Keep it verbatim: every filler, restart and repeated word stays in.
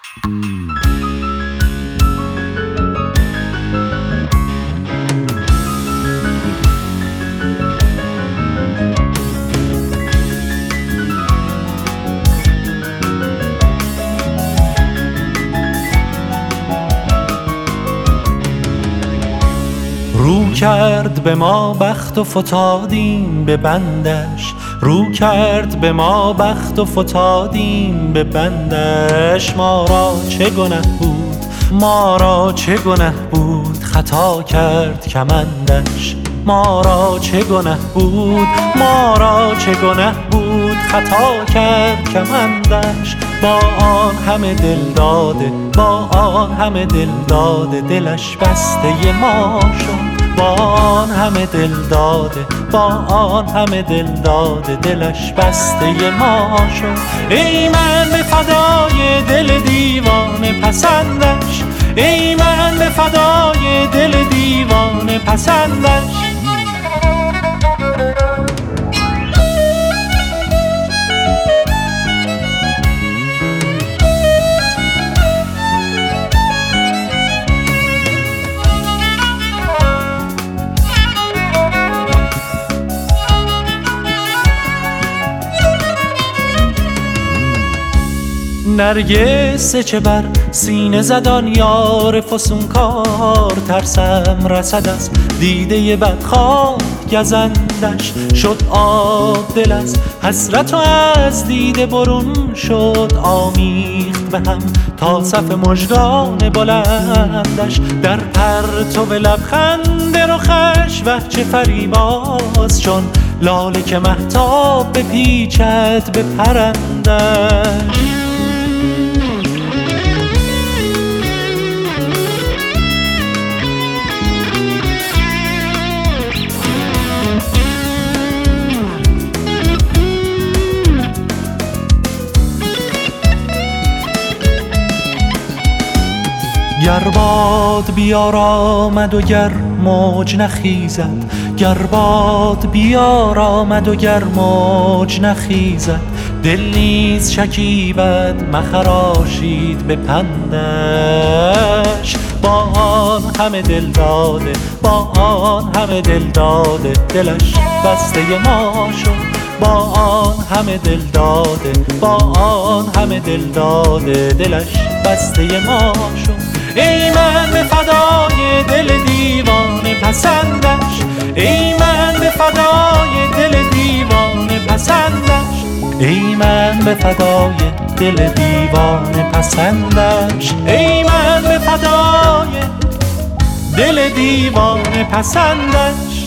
رو کرد به ما بخت و فتادیم به بندش، رو کرد به ما بخت و فتادیم به بندش. ما را چه گنه بود، ما را چه گنه بود، خطا کرد کمندش. ما را چه گنه بود، ما را چه گنه بود، خطا کرد کمندش. با آن همه دل داده، با آن همه دل داده، دلش بسته ما شد. با آن همه دل داده، با آن همه دل داده، دلش بسته ما شد. ای من به فدای دل دیوانه پسندش، ای من به فدای دل دیوانه پسندش. نرگس چه بر سینه زدان یار فسونکار، ترسم رسد از دیده بدخواه گزندش. شد آب دل از حسرت و از دیده برون شد، آمیخت به هم تا صف مژگان بلندش. در پرتو لبخند رخش وحچه فریباز، چون لاله که مهتاب بپیچد به پرندش. گر باد بیار آمد و گر موج نخیزد، گر باد بیار آمد و گر موج نخیزد، دل نیز شکیبد مخراشید به پندش. با آن همه دل داده، با آن همه دل داده، دلش بسته ما شد. با آن همه دل داده، با آن همه دل داده، دلش بسته ما شد. ای من به فدای دل دیوانه پسندش، ای من به فدای دل دیوانه پسندش، ای من به فدای دل دیوانه پسندش، ای من به فدای دل دیوانه پسندش.